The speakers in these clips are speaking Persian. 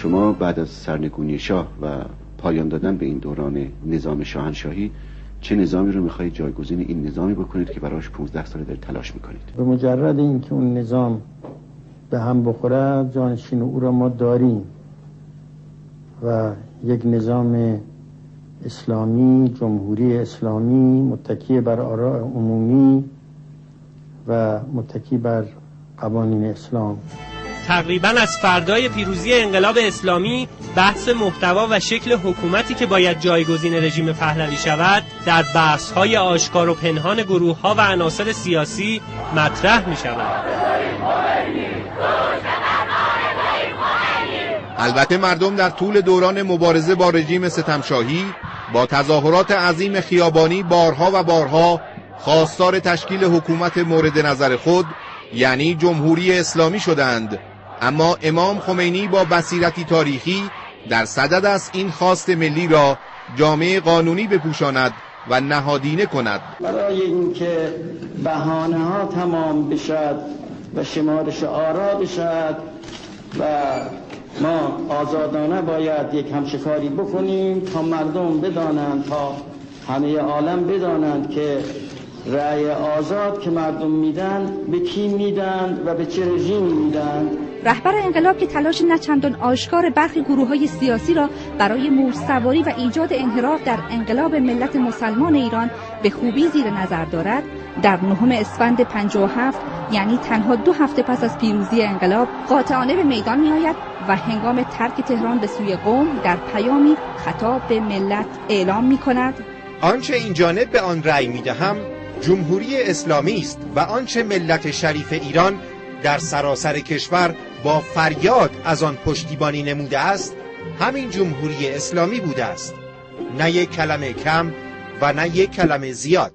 شما بعد از سرنگونی شاه و پایان دادن به این دوران نظام شاهنشاهی چه نظامی رو میخواهید جایگزین این نظامی بکنید که براش 15 سال در تلاش میکنید؟ به مجرد اینکه اون نظام به هم بخوره، جانشین او را ما داریم و یک نظام اسلامی، جمهوری اسلامی متکی بر آراء عمومی و متکی بر قوانین اسلام. تقریباً از فردای پیروزی انقلاب اسلامی بحث محتوا و شکل حکومتی که باید جایگزین رژیم پهلوی شود در بحث‌های آشکار و پنهان گروه‌ها و عناصر سیاسی مطرح می‌شود. البته مردم در طول دوران مبارزه با رژیم ستمشاهی با تظاهرات عظیم خیابانی بارها و بارها خواستار تشکیل حکومت مورد نظر خود یعنی جمهوری اسلامی شدند، اما امام خمینی با بصیرتی تاریخی در صدد است این خواست ملی را جامعه قانونی بپوشاند و نهادینه کند. برای اینکه بهانه‌ها تمام بشد و شمارش آرا بشد و ما آزادانه باید یک همشکاری بکنیم تا مردم بدانند، تا همه عالم بدانند که رأی آزاد که مردم میدن به کی میدن و به چه رژیمی میدن. رهبر انقلاب که تلاش نچندان آشکار برخی گروه‌های سیاسی را برای موج‌سواری و ایجاد انحراف در انقلاب ملت مسلمان ایران به خوبی زیر نظر دارد، در 9 اسفند 57 یعنی تنها 2 هفته پس از پیروزی انقلاب قاطعانه به میدان می‌آید و هنگام ترک تهران به سوی قم در پیامی خطاب به ملت اعلام می‌کند: آنچه این جانب به آن رأی می‌دهم جمهوری اسلامی است و آنچه ملت شریف ایران در سراسر کشور با فریاد از آن پشتیبانی نموده است همین جمهوری اسلامی بوده است، نه یک کلمه کم و نه یک کلمه زیاد.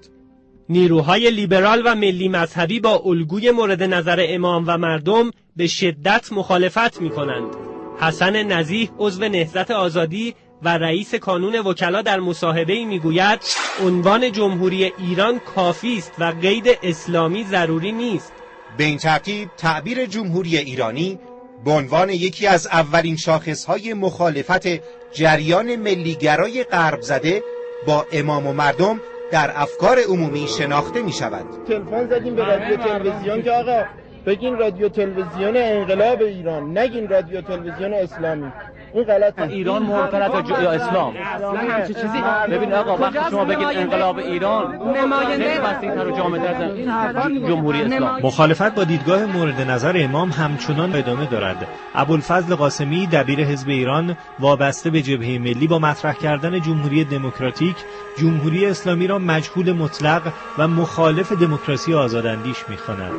نیروهای لیبرال و ملی مذهبی با الگوی مورد نظر امام و مردم به شدت مخالفت می‌کنند. حسن نزیح عضو نهضت آزادی و رئیس کانون وکلا در مصاحبه‌ای میگوید عنوان جمهوری ایران کافی است و قید اسلامی ضروری نیست. به این ترتیب تعبیر جمهوری ایرانی به عنوان یکی از اولین شاخصهای مخالفت جریان ملیگرای غرب زده با امام و مردم در افکار عمومی شناخته می شود. تلفن زدیم به رادیو تلویزیون که آقا بگین رادیو تلویزیون انقلاب ایران، نگین رادیو تلویزیون اسلامی. این غلطه. ایران مهمتر یا اسلام؟ چه چیزی؟ ببین آقا وقتی شما بگید انقلاب ایران نماینده وسیع‌تر و جامع‌تر این جمهوری اسلام. مخالفت با دیدگاه مورد نظر امام همچنان ادامه دارد. ابوالفضل قاسمی دبیر حزب ایران وابسته به جبهه ملی با مطرح کردن جمهوری دموکراتیک جمهوری اسلامی را مجهول مطلق و مخالف دموکراسی آزاداندیش می‌خواند.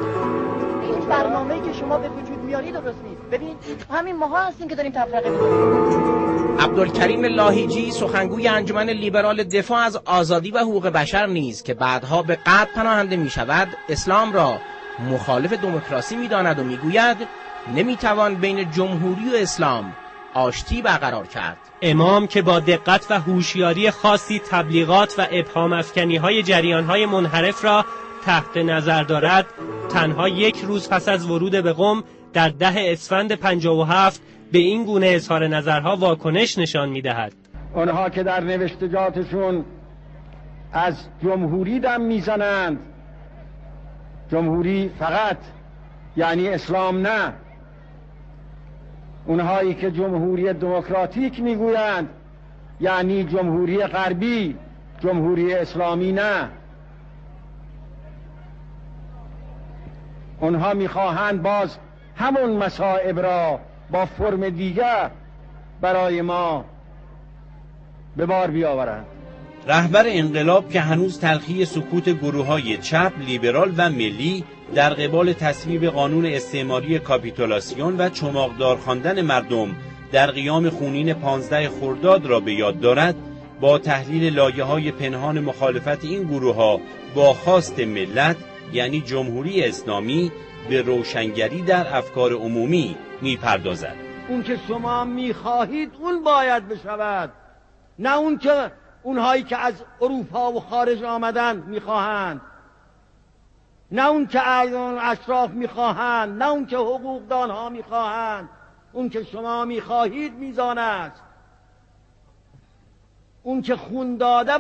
برنامه‌ای که شما به وجود میارید درست نیست. ببینید همین ماها هستیم که داریم تفرقه می‌کنیم. عبدالکریم لاهیجی سخنگوی انجمن لیبرال دفاع از آزادی و حقوق بشر نیز که بعدها به قطع پناهنده می‌شود اسلام را مخالف دموکراسی می‌داند و می‌گوید نمی‌توان بین جمهوری و اسلام آشتی برقرار کرد. امام که با دقت و هوشیاری خاصی تبلیغات و ابهام افکنی‌های جریان‌های منحرف را تحت نظر دارد، تنها 1 روز پس از ورود به قم در 10 اسفند 57 به این گونه اظهار نظرها واکنش نشان می‌دهد. آنها که در نوشتجاتشون از جمهوری دم میزنند، جمهوری فقط یعنی اسلام نه، اونهایی که جمهوری دموکراتیک میگویند یعنی جمهوری غربی، جمهوری اسلامی نه، اونها میخواهند باز همون مصائب را با فرم دیگر برای ما به بار بیاورند. رهبر انقلاب که هنوز تلخی سکوت گروه‌های چپ، لیبرال و ملی در قبال تصویب قانون استعماری کاپیتولاسیون و چماقدار خواندن مردم در قیام خونین 15 خرداد را به یاد دارد، با تحلیل لایه‌های پنهان مخالفت این گروه‌ها با خواست ملت یعنی جمهوری اسلامی به روشنگری در افکار عمومی می‌پردازد. اون که شما می‌خواهید اون باید بشود، نه اون که اونهایی که از اروپا و خارج آمدن می‌خواهند، نه اون که اعیان اشراف می‌خواهند، نه اون که حقوقدان‌ها می‌خواهند، اون که شما میخواهید میزان است. اون که خون داده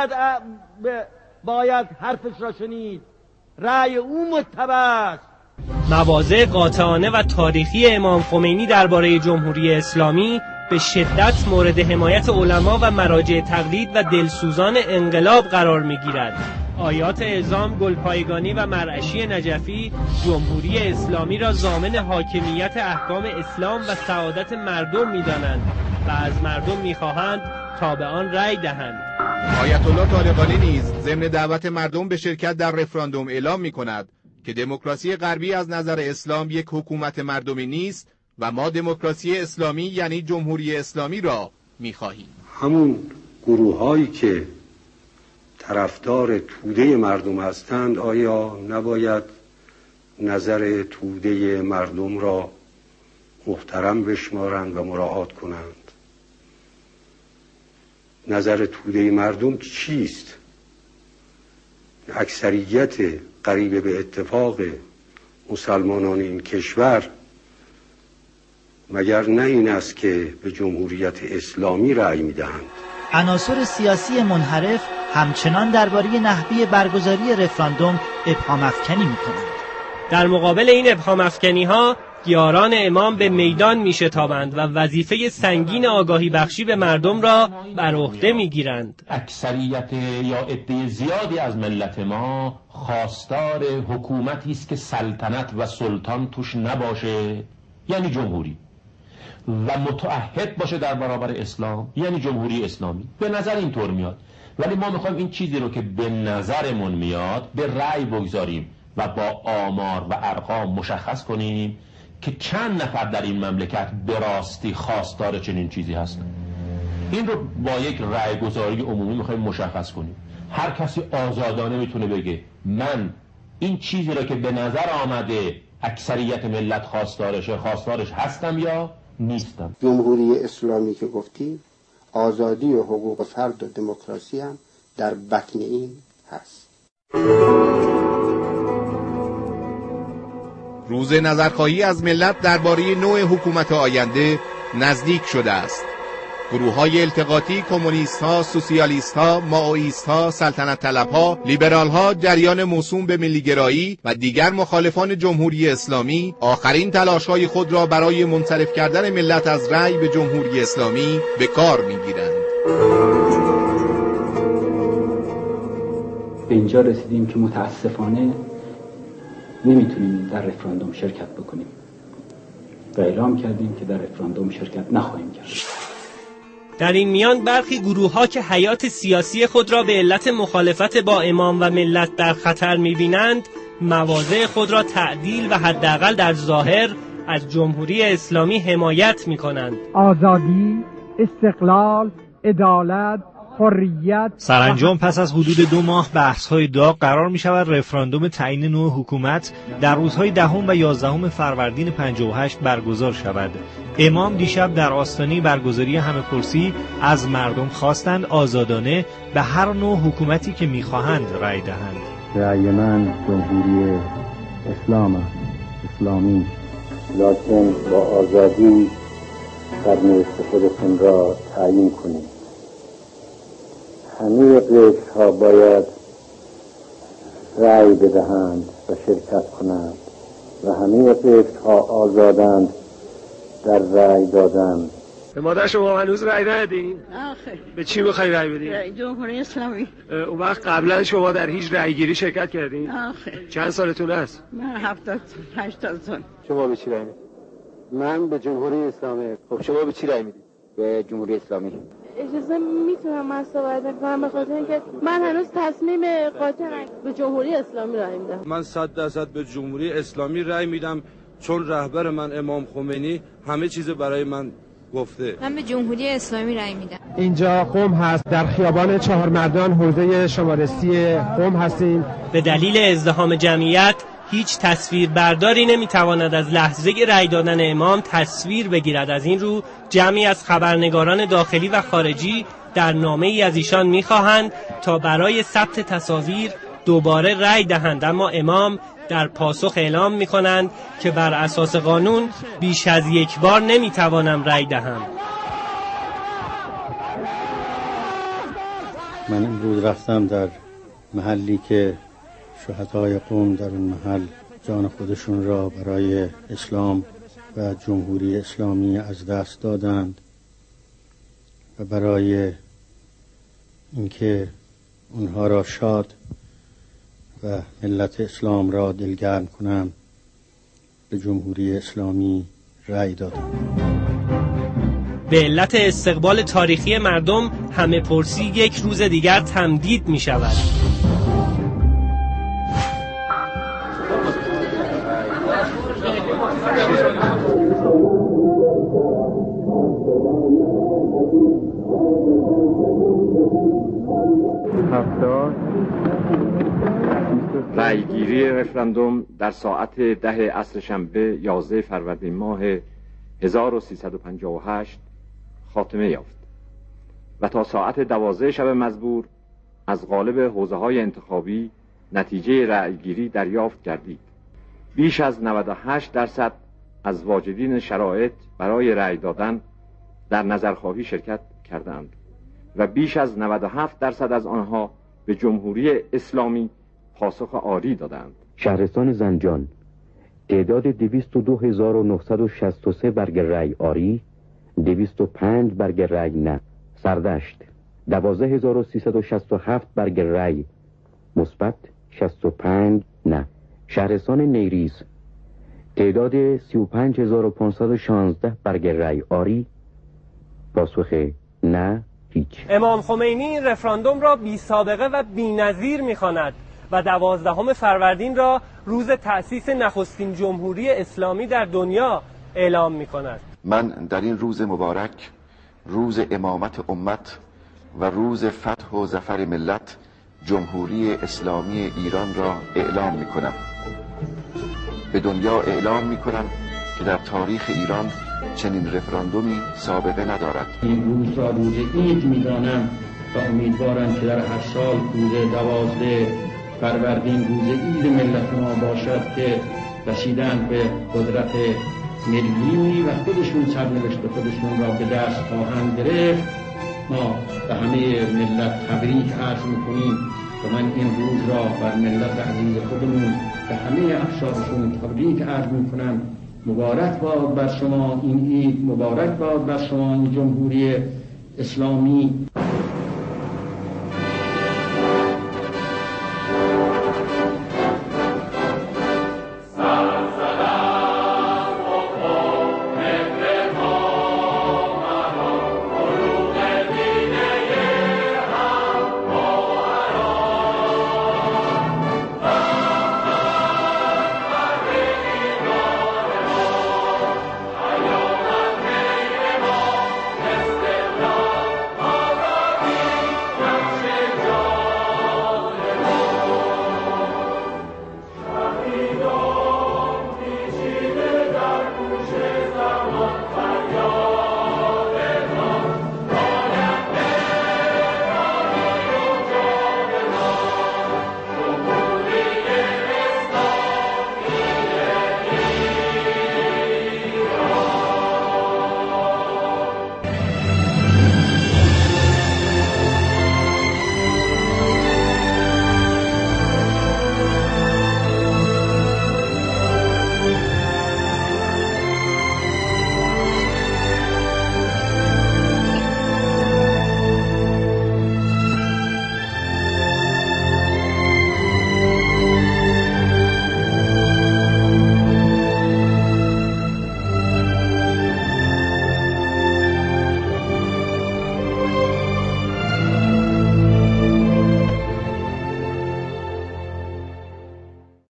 باید حرفش را شنید. رأی او متبع است. مواضع قاطعانه و تاریخی امام خمینی درباره جمهوری اسلامی به شدت مورد حمایت علما و مراجع تقلید و دلسوزان انقلاب قرار می‌گیرد. آیات اعزام گلپایگانی و مرعشی نجفی جمهوری اسلامی را ضامن حاکمیت احکام اسلام و سعادت مردم می‌دانند و از مردم می‌خواهند تا به آن رأی دهند. آیت الله طالقانی نیز ضمن دعوت مردم به شرکت در رفراندوم اعلام می‌کند که دموکراسی غربی از نظر اسلام یک حکومت مردمی نیست و ما دموکراسی اسلامی یعنی جمهوری اسلامی را می‌خواهیم. همون گروه‌هایی که طرفدار توده مردم هستند آیا نباید نظر توده مردم را محترم بشمارند و مراعات کنند؟ نظر توده مردم چیست؟ اکثریت قریب به اتفاق مسلمانان این کشور مگر نه این است که به جمهوریت اسلامی رأی می‌دهند؟ عناصر سیاسی منحرف همچنان درباره نحوه برگزاری رفراندوم ابهام افکنی می‌کنند. در مقابل این ابهام افکنی‌ها یاران امام به میدان میشتابند و وظیفه سنگین آگاهی بخشی به مردم را بر عهده میگیرند. اکثریت یا عده زیادی از ملت ما خواستار حکومتی است که سلطنت و سلطان توش نباشه، یعنی جمهوری، و متعهد باشه در برابر اسلام، یعنی جمهوری اسلامی. به نظر اینطور میاد، ولی ما میخوایم این چیزی رو که به نظرمون میاد به رأی بگذاریم و با آمار و ارقام مشخص کنیم که چند نفر در این مملکت به راستی خواستار چنین چیزی هستن. این رو با یک رأی گذاری عمومی میخوایم مشخص کنیم. هر کسی آزادانه میتونه بگه من این چیزی رو که به نظر آمده اکثریت ملت خواستارش هستم یا نیستم. جمهوری اسلامی که گفتی، آزادی و حقوق فرد و دموکراسی هم در بطن این هست. روز نظرخواهی از ملت درباره نوع حکومت آینده نزدیک شده است. گروه‌های التقاطی، کمونیست‌ها، سوسیالیست‌ها، مائویست‌ها، سلطنت طلب‌ها، لیبرال‌ها، جریان موسوم به ملی‌گرایی و دیگر مخالفان جمهوری اسلامی آخرین تلاش‌های خود را برای منصرف کردن ملت از رأی به جمهوری اسلامی به کار می‌گیرند. به اینجا رسیدیم که متاسفانه نمیتونیم در رفراندوم شرکت بکنیم و اعلام کردیم که در رفراندوم شرکت نخواهیم کرد. در این میان برخی گروه‌ها که حیات سیاسی خود را به علت مخالفت با امام و ملت در خطر می‌بینند، مواضع خود را تعدیل و حداقل در ظاهر از جمهوری اسلامی حمایت می‌کنند. آزادی، استقلال، عدالت، حریت. سرانجام پس از حدود 2 ماه بحث‌های داغ قرار می‌شود رفراندوم تعیین نوع حکومت در روزهای 10 و 11 فروردین 58 برگزار شود. امام دیشب در آستانه برگزاری همه‌پرسی از مردم خواستند آزادانه به هر نوع حکومتی که می‌خواهند رأی دهند. رأی من جمهوری اسلامی، لکن با آزادی سرنوشت خودتون را تعیین کنید. همه قشرها باید رأی بدهند و شرکت کنند و همه قشرها آزادند در رأی دادن. به مادر شما هنوز رأی ندادین؟ آخه به چی می‌خوای رأی بدین؟ رأی جمهوری اسلامی. اون وقت قبلا شما در هیچ رأی‌گیری شرکت کردین؟ آخه چند سالتون است؟ من 70 سال. شما به چی رأی میدید؟ من به جمهوری اسلامی. خب شما به چی رأی میدید؟ به جمهوری اسلامی. اجازه میتونم من صحبت کنم به خاطر اینکه من هنوز تصمیم قاطع به جمهوری اسلامی رأی میدم. من 100% به جمهوری اسلامی رأی میدم، چون رهبر من امام خمینی همه چیز برای من گفته. من به جمهوری اسلامی رأی میدم. اینجا قم هست، در خیابان چهارمردان حوزه شماره 30 قم هستیم. به دلیل ازدحام جمعیت هیچ تصویر برداری نمیتواند از لحظه رأی دادن امام تصویر بگیرد. از این رو جمعی از خبرنگاران داخلی و خارجی در نامه‌ای از ایشان میخواهند تا برای ثبت تصاویر دوباره رأی دهند، اما امام در پاسخ اعلام می‌کنند که بر اساس قانون بیش از یک بار نمی‌توانم رأی دهم. من امروز رفتم در محلی که شهدای قم در اون محل جان خودشون را برای اسلام و جمهوری اسلامی از دست دادند و برای اینکه اونها را شاد و ملت اسلام را دلگرم کنم به جمهوری اسلامی رأی دادم. به علت استقبال تاریخی مردم همه پرسی یک روز دیگر تمدید می شود. رأیگیری رفراندوم در ساعت 10 عصر شنبه 11 فروردین ماه 1358 خاتمه یافت و تا ساعت 12 شب مزبور از قالب حوزه‌های انتخابی نتیجه رأیگیری دریافت گردید. بیش از 98% از واجدین شرایط برای رأی دادن در نظرخواهی شرکت کردند و بیش از 97% از آنها به جمهوری اسلامی پاسخ آری دادند. شهرستان زنجان تعداد 22963 برگ رأی آری، 205 برگ رأی نه. سردشت 12367 برگ رأی مثبت، 65 نه. شهرستان نیریز تعداد 35516 برگ رأی آری، پاسخ نه هیچ. امام خمینی این رفراندوم را بی سابقه و بی نظیر می‌خواند و 12 فروردین را روز تأسیس نخستین جمهوری اسلامی در دنیا اعلام می‌کند. من در این روز مبارک، روز امامت امت و روز فتح و ظفر ملت، جمهوری اسلامی ایران را اعلام می‌کنم. به دنیا اعلام می‌کنم که در تاریخ ایران چنین رفراندومی سابقه ندارد. این روز را روز عید می‌دانم و امیدوارم که در هر سال روز 12 فروردین روز عید ملت ما باشد که رسیدن به قدرت ملی و خودشون سرنوشت خودشون را به دست خواهند گرفت. ما به همه ملت تبریک عرض میکنیم و من این روز را بر ملت عزیز خودمون به همه افشارشون تبریک عرض میکنم. مبارک باد بر شما این عید، مبارک باد بر شما این جمهوری اسلامی.